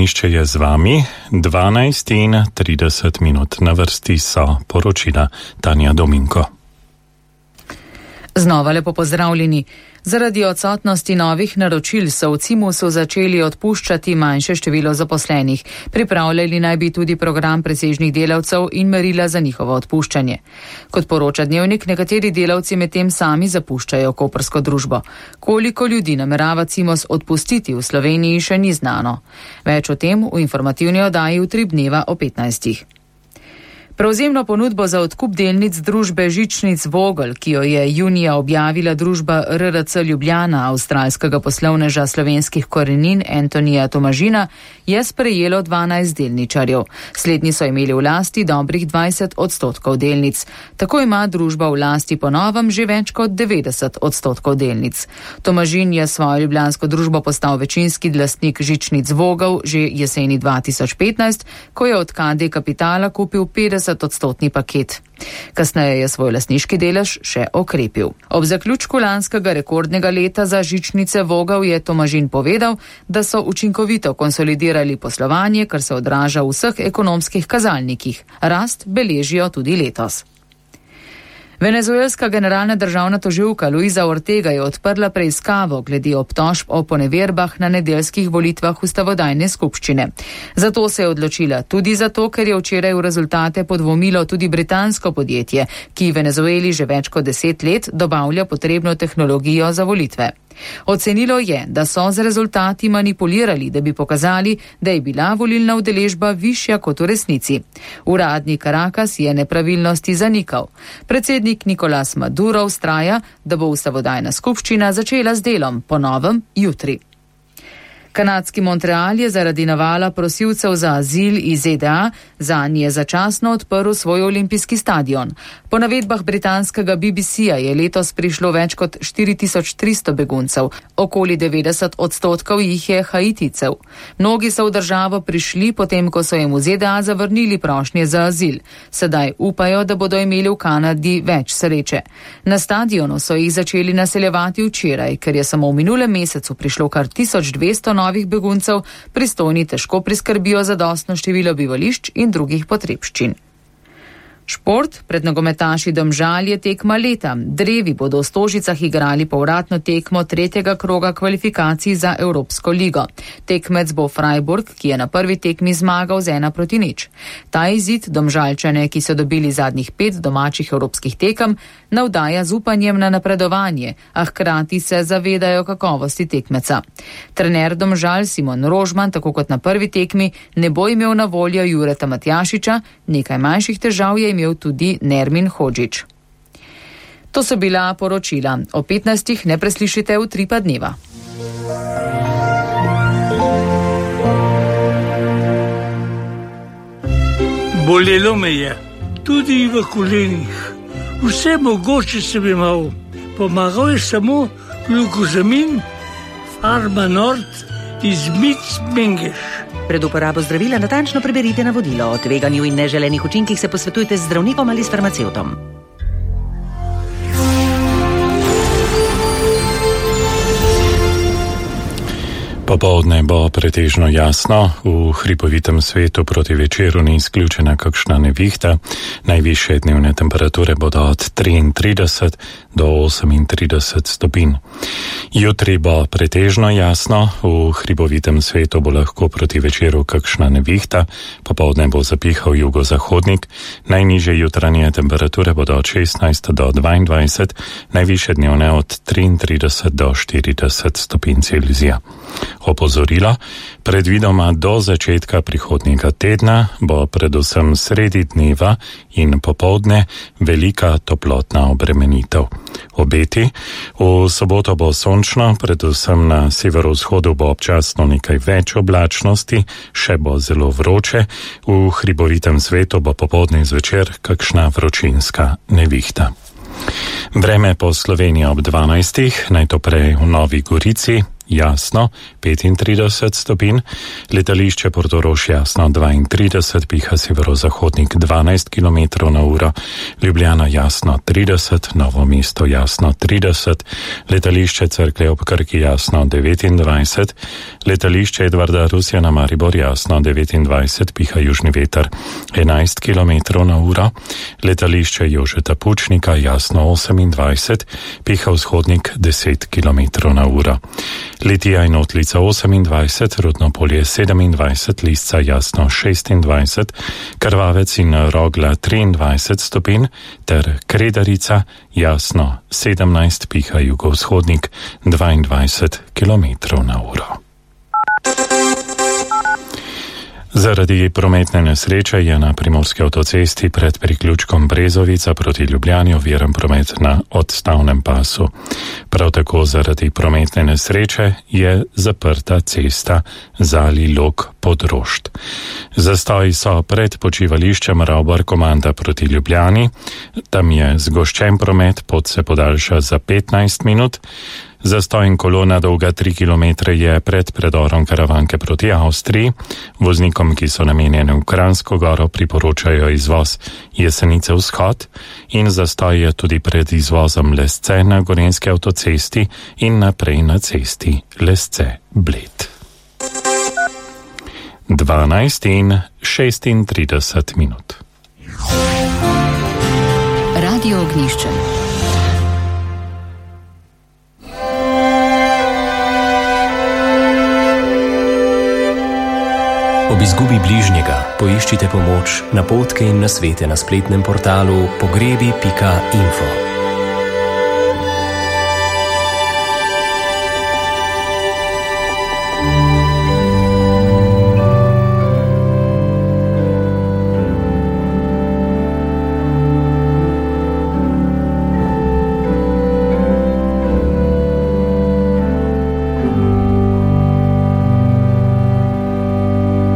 Ognišče je z vami, 12:30 na vrsti so poročila Tanja Dominko. Znova lepo pozdravljeni. Zaradi odsotnosti novih naročil so v Cimusu začeli odpuščati manjše število zaposlenih. Pripravljali naj bi tudi program presežnih delavcev in merila za njihovo odpuščanje. Kot poroča Dnevnik, nekateri delavci medtem sami zapuščajo koprsko družbo. Koliko ljudi namerava Cimus odpustiti v Sloveniji, še ni znano. Več o tem v informativni oddaji v 3 dneva o 15. Prevzemno ponudbo za odkup delnic družbe Žičnic Vogel, ki jo je junija objavila družba RRC Ljubljana avstralskega poslovneža slovenskih korenin Antonija Tomažina, je sprejelo 12 delničarjev. Slednji so imeli v lasti dobrih 20% delnic. Tako ima družba v lasti po novem že več kot 90% delnic. Tomažin je svojo ljubljansko družbo postal večinski lastnik Žičnic Vogel že jeseni 2015, ko je od KD Kapitala kupil 50% paket. Kasneje je svoj lastniški delež še okrepil. Ob zaključku lanskega rekordnega leta za Žičnice Vogel je Tomažin povedal, da so učinkovito konsolidirali poslovanje, kar se odraža v vseh ekonomskih kazalnikih. Rast beležijo tudi letos. Venezuelska generalna državna tožilka Luisa Ortega je odprla preiskavo glede obtožb o poneverbah na nedeljskih volitvah ustavodajne skupščine. Zato se je odločila tudi zato, ker je včeraj v rezultate podvomilo tudi britansko podjetje, ki Venezueli že več kot 10 let dobavlja potrebno tehnologijo za volitve. Ocenilo je, da so z rezultati manipulirali, da bi pokazali, da je bila volilna udeležba višja kot v resnici. Uradnik Caracas je nepravilnosti zanikal. Predsednik Nicolás Maduro vztraja, da bo ustavodajna skupščina začela z delom po novem jutri. Kanadski Montreal je zaradi navala prosilcev za azil iz ZDA zanje začasno odprl svoj olimpijski stadion. Po navedbah britanskega BBC-ja je letos prišlo več kot 4300 beguncev, okoli 90% jih je Haitijcev. Mnogi so v državo prišli potem, ko so jim v ZDA zavrnili prošnje za azil. Sedaj upajo, da bodo imeli v Kanadi več sreče. Na stadionu so jih začeli naseljevati včeraj, ker je samo v minulem mesecu prišlo kar 1200 novih beguncev, pristojni težko priskrbijo zadostno število bivališč in drugih potrebščin. Šport, pred nogometaši Domžal je tekma leta. Drevi bodo v Stožicah igrali povratno tekmo 3. kroga kvalifikacij za Evropsko ligo. Tekmec bo Freiburg, ki je na prvi tekmi zmagal z 1-0. Ta izid Domžalčane, ki so dobili zadnjih 5 domačih evropskih tekem, navdaja z upanjem na napredovanje, a hkrati se zavedajo kakovosti tekmeca. Trener Domžal Simon Rožman, tako kot na prvi tekmi, ne bo imel na voljo Jureta Matjašiča, nekaj manjših težav je imel tudi Nermin Hodžić. To so bila poročila. O 15 ne preslišite v 3 dneva. Bolelo me je, tudi v kolenih. Vse mogoče sem imel. Pomagal je samo glukozamin, Pharma Nord iz Mengeš. Pred uporabo zdravila natančno preberite navodilo. O tveganju in neželenih učinkih se posvetujte z zdravnikom ali s farmacevtom. Popoldne bo pretežno jasno, v hripovitem svetu proti večeru ni izključena kakšna nevihta. Najvišje dnevne temperature bodo od 33 do 38 stopinj. Jutri bo pretežno jasno, v hripovitem svetu bo lahko proti večeru kakšna nevihta, popoldne bo zapihal jugozahodnik, najnižje jutranje temperature bodo od 16 do 22, najvišje dnevne od 33 do 40 stopinj Celzija. Opozorilo, predvidoma do začetka prihodnjega tedna bo predvsem sredi dneva in popoldne velika toplotna obremenitev. Obeti, v soboto bo sončno, predvsem na severovzhodu bo občasno nekaj več oblačnosti, še bo zelo vroče, v hribovitem svetu bo popoldne zvečer kakšna vročinska nevihta. Vreme po Sloveniji ob 12, najtoprej v Novi Gorici, jasno 35 stopinj, letališče Portorož jasno 32, piha severozahodnik 12 km na uro, Ljubljana jasno 30, Novo mesto jasno 30, letališče Cerklje ob Krki jasno 29, letališče Edvarda Rusjana Maribor jasno 29, piha južni veter 11 km na uro, letališče Jožeta Pučnika jasno 28, piha vzhodnik 10 km na uro. Litija in Otlica 28, Rudno polje 27, Lisca jasno 26, Krvavec in Rogla 23 stopinj, ter Kredarica jasno 17, piha jugovzhodnik 22 km na uro. Zaradi prometne nesreče je na primorski avtocesti pred priključkom Brezovica proti Ljubljani oviran promet na odstavnem pasu. Prav tako zaradi prometne nesreče je zaprta cesta Zali-Log-Podrošt. Zastoji so pred počivališčem Ravbar-Komanda proti Ljubljani. Tam je zgoščen promet, pot se podaljša za 15 minut. Zastoj in kolona dolga 3 km je pred predorom Karavanke proti Avstriji. Voznikom, ki so namenjeni v Kranjsko Goro, priporočajo izvoz Jesenice vzhod in zastoj je tudi pred izvozom Lesce na Gorenjski avtocesti in naprej na cesti Lesce-Bled. 12:36 minut. Radio Ognjišče. Ob izgubi bližnjega poiščite pomoč, napotke in nasvete na spletnem portalu pogrebi.info.